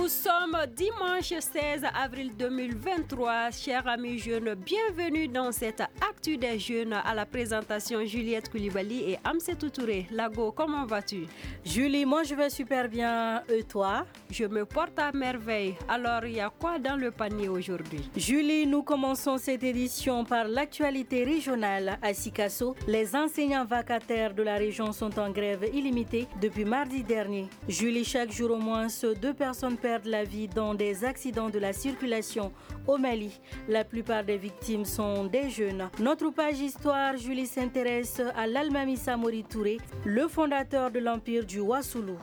Nous sommes dimanche 16 avril 2023. Chers amis jeunes, bienvenue dans cette Actu des jeunes à la présentation Juliette Koulibaly et Amsetou Touré. Lago, comment vas-tu? Julie, moi je vais super bien. Et toi? Je me porte à merveille. Alors, il y a quoi dans le panier aujourd'hui? Julie, nous commençons cette édition par l'actualité régionale. À Sikasso, les enseignants vacataires de la région sont en grève illimitée depuis mardi dernier. Julie, chaque jour au moins, 2 personnes perdent la vie dans des accidents de la circulation au Mali. La plupart des victimes sont des jeunes. Notre page histoire, Julie s'intéresse à l'Almami Samori Touré, le fondateur de l'empire du Wassoulou.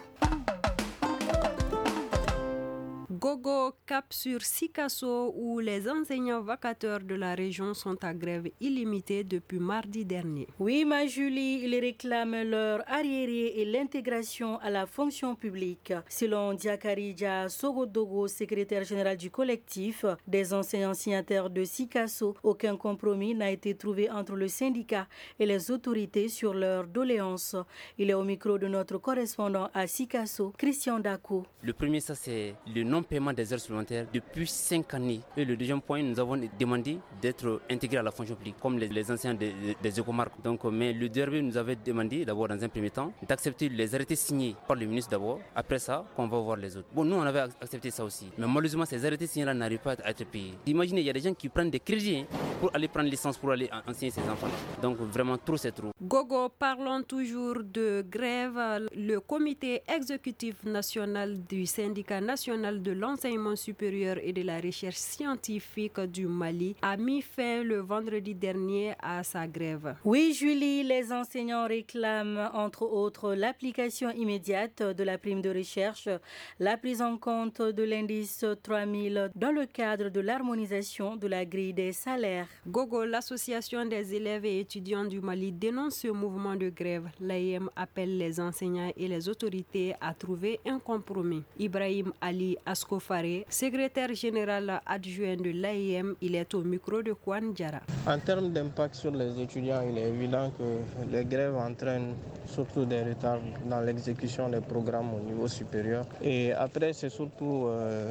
Gogo, cap sur Sikasso où les enseignants vacataires de la région sont à grève illimitée depuis mardi dernier. Oui, ma Julie, ils réclament leur arriéré et l'intégration à la fonction publique. Selon Diakari Dia Sogodogo, secrétaire général du collectif des enseignants signataires de Sikasso, aucun compromis n'a été trouvé entre le syndicat et les autorités sur leurs doléances. Il est au micro de notre correspondant à Sikasso, Christian Dako. Le premier, ça c'est le non-paiement des heures supplémentaires depuis 5 années. Et le deuxième point, nous avons demandé d'être intégrés à la fonction publique, comme les enseignants des écomarques. Donc, mais le DRB nous avait demandé d'abord, dans un premier temps, d'accepter les arrêtés signés par le ministre d'abord. Après ça, qu'on va voir les autres. Bon, nous, on avait accepté ça aussi. Mais malheureusement, ces arrêtés signés-là n'arrivent pas à être payés. Imaginez, il y a des gens qui prennent des crédits pour aller prendre licence, pour aller enseigner ces enfants-là. Donc, vraiment, trop, c'est trop. Gogo, parlons toujours de grève. Le comité exécutif national du syndicat national de l'enseignement supérieur et de la recherche scientifique du Mali a mis fin le vendredi dernier à sa grève. Oui, Julie, les enseignants réclament entre autres l'application immédiate de la prime de recherche, la prise en compte de l'indice 3000 dans le cadre de l'harmonisation de la grille des salaires. Gogo, l'association des élèves et étudiants du Mali dénonce ce mouvement de grève. L'AEM appelle les enseignants et les autorités à trouver un compromis. Ibrahim Ali Askofare, secrétaire général adjoint de l'AEM, il est au micro de Kwan Diara. En termes d'impact sur les étudiants, il est évident que les grèves entraînent surtout des retards dans l'exécution des programmes au niveau supérieur. Et après, c'est surtout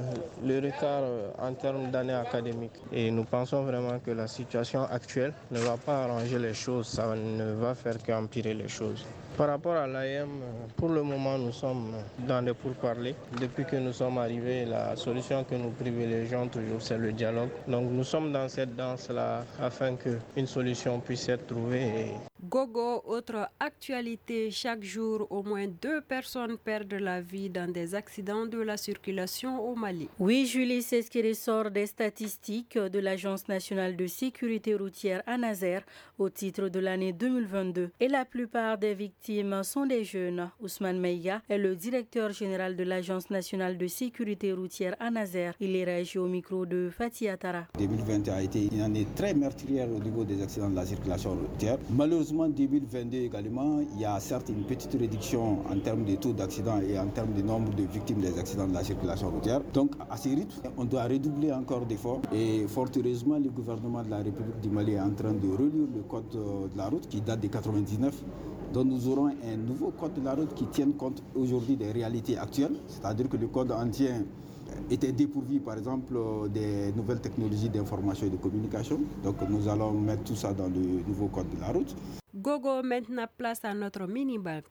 le retard en termes d'année académique. Et nous pensons vraiment que la situation actuelle ne va pas arranger les choses, ça ne va faire qu'empirer les choses. Par rapport à l'AEM, pour le moment, nous sommes dans des pourparlers. Depuis que nous sommes arrivés, la solution que nous privilégions toujours, c'est le dialogue. Donc nous sommes dans cette danse-là afin qu'une solution puisse être trouvée. Gogo, autre actualité, chaque jour, au moins 2 personnes perdent la vie dans des accidents de la circulation au Mali. Oui, Julie, c'est ce qui ressort des statistiques de l'Agence nationale de sécurité routière ANASER au titre de l'année 2022. Et la plupart des victimes sont des jeunes. Ousmane Meïga est le directeur général de l'Agence nationale de sécurité routière ANASER. Il est réagi au micro de Fatih Atara. 2020 a été une année très meurtrière au niveau des accidents de la circulation routière. Malheureusement, 2022 également, il y a certes une petite réduction en termes de taux d'accidents et en termes de nombre de victimes des accidents de la circulation routière. Donc, à ce rythme, on doit redoubler encore d'efforts. Et fort heureusement, le gouvernement de la République du Mali est en train de relire le code de la route qui date de 1999. Donc nous aurons un nouveau code de la route qui tienne compte aujourd'hui des réalités actuelles. C'est-à-dire que le code ancien était dépourvu par exemple des nouvelles technologies d'information et de communication. Donc nous allons mettre tout ça dans le nouveau code de la route. Gogo, maintenant place à notre mini-banque.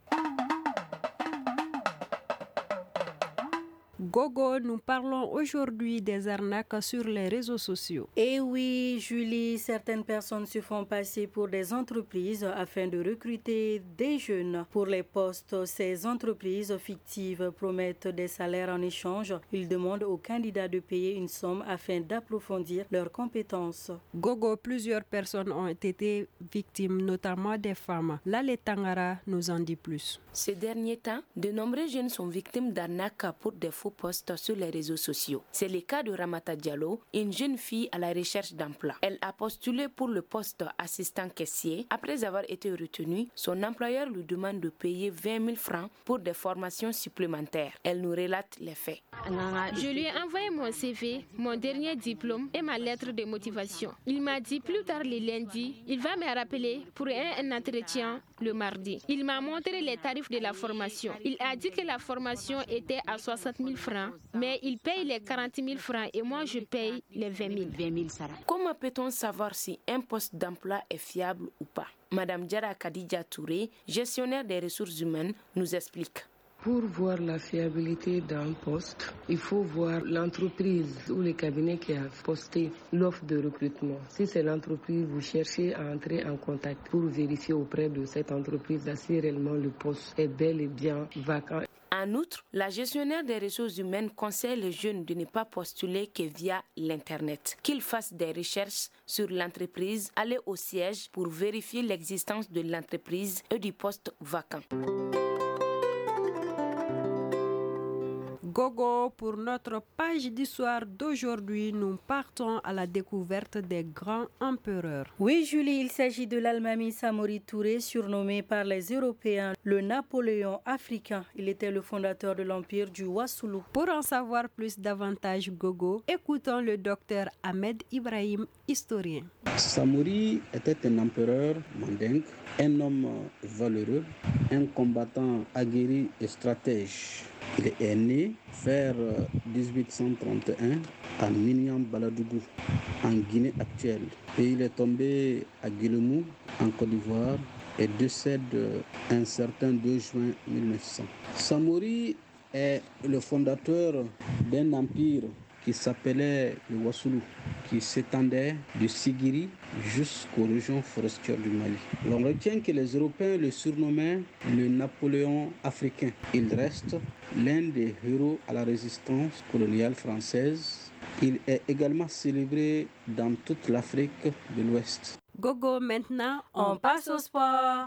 Gogo, nous parlons aujourd'hui des arnaques sur les réseaux sociaux. Et oui, Julie, certaines personnes se font passer pour des entreprises afin de recruter des jeunes. Pour les postes, ces entreprises fictives promettent des salaires en échange. Ils demandent aux candidats de payer une somme afin d'approfondir leurs compétences. Gogo, plusieurs personnes ont été victimes, notamment des femmes. Lale Tangara nous en dit plus. Ces derniers temps, de nombreux jeunes sont victimes d'arnaques pour des faux postes sur les réseaux sociaux. C'est le cas de Ramata Diallo, une jeune fille à la recherche d'emploi. Elle a postulé pour le poste assistant caissier. Après avoir été retenue, son employeur lui demande de payer 20 000 francs pour des formations supplémentaires. Elle nous relate les faits. Je lui ai envoyé mon CV, mon dernier diplôme et ma lettre de motivation. Il m'a dit plus tard le lundi, il va me rappeler pour un entretien le mardi. Il m'a montré les tarifs de la formation. Il a dit que la formation était à 60 000 francs, mais il paye les 40 000 francs et moi je paye les 20 000. Comment peut-on savoir si un poste d'emploi est fiable ou pas? Madame Diara Kadija Touré, gestionnaire des ressources humaines, nous explique. Pour voir la fiabilité d'un poste, il faut voir l'entreprise ou le cabinet qui a posté l'offre de recrutement. Si c'est l'entreprise, vous cherchez à entrer en contact pour vérifier auprès de cette entreprise si réellement le poste est bel et bien vacant. En outre, la gestionnaire des ressources humaines conseille les jeunes de ne pas postuler que via l'Internet, qu'ils fassent des recherches sur l'entreprise, aller au siège pour vérifier l'existence de l'entreprise et du poste vacant. Gogo, pour notre page d'histoire d'aujourd'hui, nous partons à la découverte des grands empereurs. Oui, Julie, il s'agit de l'Almami Samori Touré, surnommé par les Européens le Napoléon africain. Il était le fondateur de l'empire du Wassoulou. Pour en savoir plus davantage, Gogo, écoutons le docteur Ahmed Ibrahim, historien. Samori était un empereur mandingue, un homme valeureux, un combattant aguerri et stratège. Il est né vers 1831 à Miniam-Baladougou, en Guinée actuelle. Et il est tombé à Guillemou, en Côte d'Ivoire, et décède un certain 2 juin 1900. Samori est le fondateur d'un empire qui s'appelait le Wassoulou, qui s'étendait de Sigiri jusqu'aux régions forestières du Mali. On retient que les Européens le surnommaient le Napoléon africain. Il reste l'un des héros à la résistance coloniale française. Il est également célébré dans toute l'Afrique de l'Ouest. Gogo, maintenant, on passe au sport.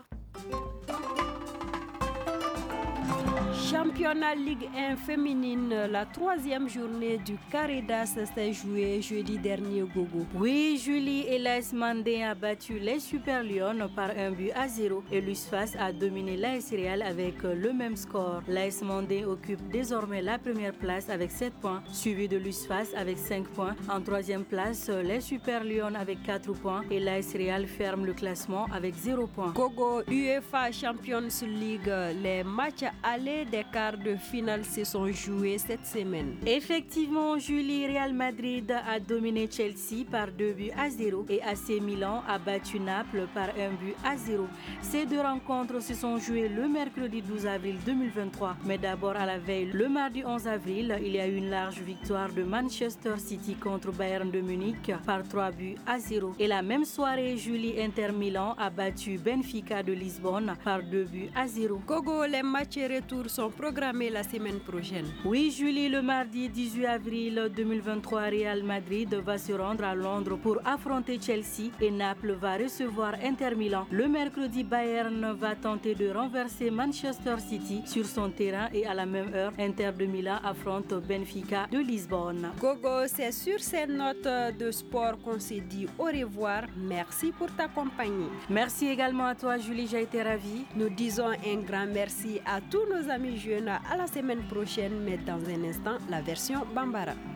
Championnat Ligue 1 féminine, la 3e journée du Caridas s'est jouée jeudi dernier, Gogo. Oui, Julie, et l'AS Mandé a battu les Super Lions par 1-0 et l'USFAS a dominé l'AS Real avec le même score. L'AS Mandé occupe désormais la première place avec 7 points, suivi de l'USFAS avec 5 points. En 3e place, les Super Lions avec 4 points et l'AS Real ferme le classement avec 0 points. Gogo, UEFA Champions League, les matchs allés des quarts de finale se sont joués cette semaine. Effectivement, Julie, Real Madrid a dominé Chelsea par 2-0 et AC Milan a battu Naples par 1-0. Ces deux rencontres se sont jouées le mercredi 12 avril 2023. Mais d'abord à la veille, le mardi 11 avril, il y a eu une large victoire de Manchester City contre Bayern de Munich par 3-0. Et la même soirée, Julie, Inter Milan a battu Benfica de Lisbonne par 2-0. Gogo, les matchs retour sont programmés la semaine prochaine. Oui, Julie, le mardi 18 avril 2023, Real Madrid va se rendre à Londres pour affronter Chelsea et Naples va recevoir Inter Milan. Le mercredi, Bayern va tenter de renverser Manchester City sur son terrain et à la même heure, Inter de Milan affronte Benfica de Lisbonne. Gogo, c'est sur ces notes de sport qu'on s'est dit au revoir. Merci pour ta compagnie. Merci également à toi, Julie, j'ai été ravie. Nous disons un grand merci à tous nos amis jeunes. À la semaine prochaine, mais dans un instant, la version Bambara.